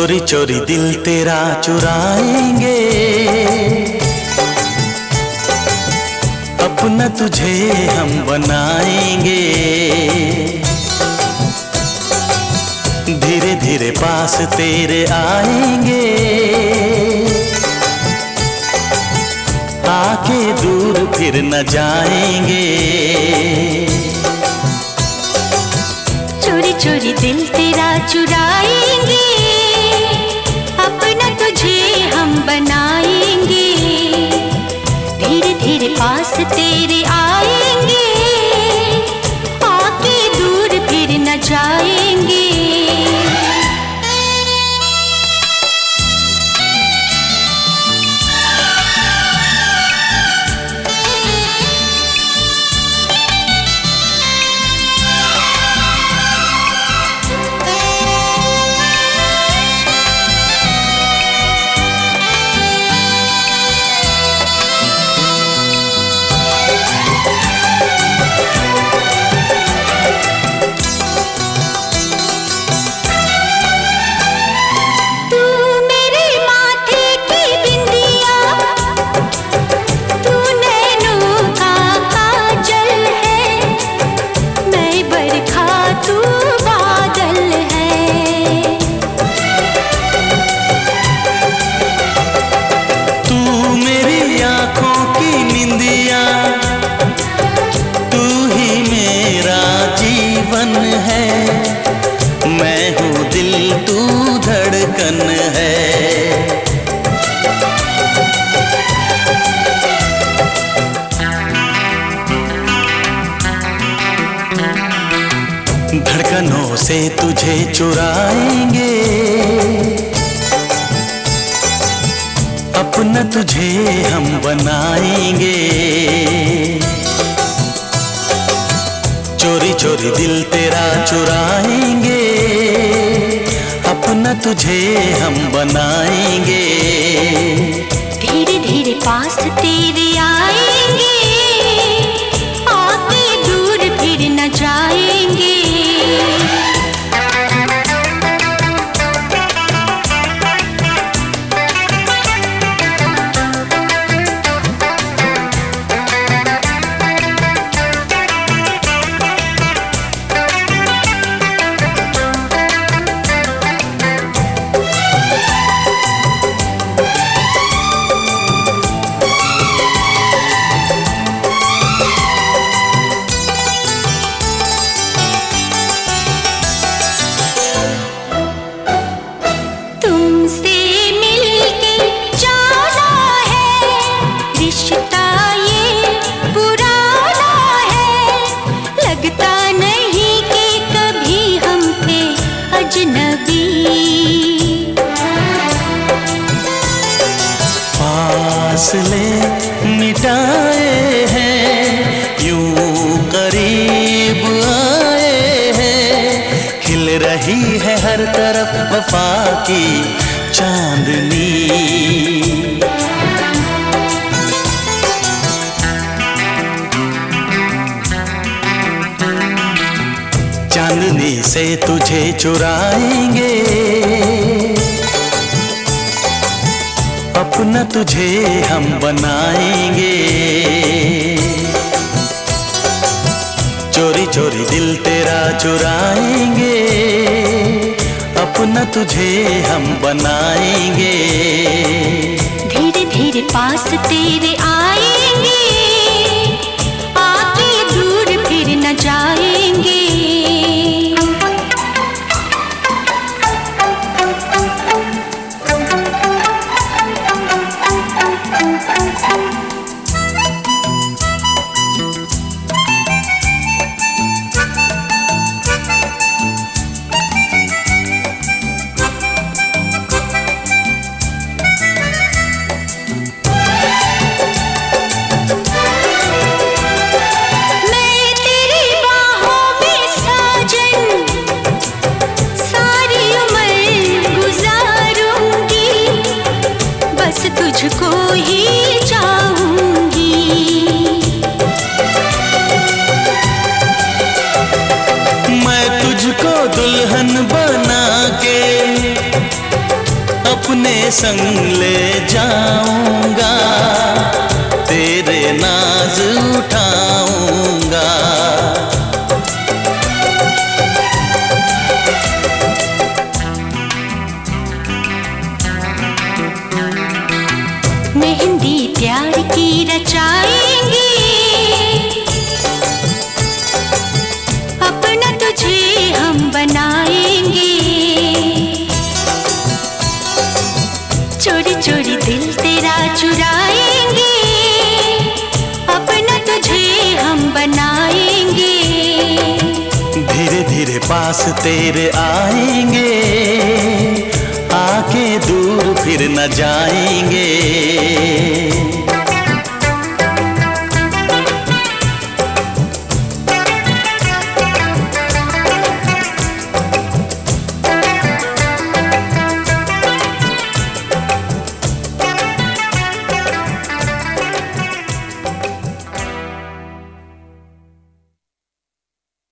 चोरी चोरी दिल तेरा चुराएंगे, अपना तुझे हम बनाएंगे। धीरे धीरे पास तेरे आएंगे, आके दूर फिर न जाएंगे। चोरी चोरी दिल तेरा चुराएंगे, अपना तुझे हम बनाएंगे। धीरे धीरे पास तेरे आएंगे, आके दूर फिर न जाएंगे। मैं हूँ दिल तू धड़कन है। धड़कनों से तुझे चुराएंगे, अपना तुझे हम बनाएंगे। चोरी चोरी दिल तेरा चुराएंगे, अपना तुझे हम बनाएंगे। धीरे धीरे पास तेरे आएंगे, आके दूर फिर न जाएंगे। फासले मिटाए हैं, यूं करीब आए हैं। खिल रही है हर तरफ वफा की चांदनी। चांदनी से तुझे चुराएंगे, अपना तुझे हम बनाएंगे। चोरी चोरी दिल तेरा चुराएंगे, अपना तुझे हम बनाएंगे। धीरे धीरे पास तेरे आएंगे, आके दूर फिर न जाएंगे। मैं तेरी बाहों अपने संग ले जाऊंगा, तेरे नाज उठाऊंगा। मेहंदी प्यार की रचाएंगे, अपना तुझे हम बनाएंगे। चोरी चोरी दिल तेरा चुराएंगे, अपना तुझे हम बनाएंगे। धीरे धीरे पास तेरे आएंगे, आके दूर फिर न जाएंगे।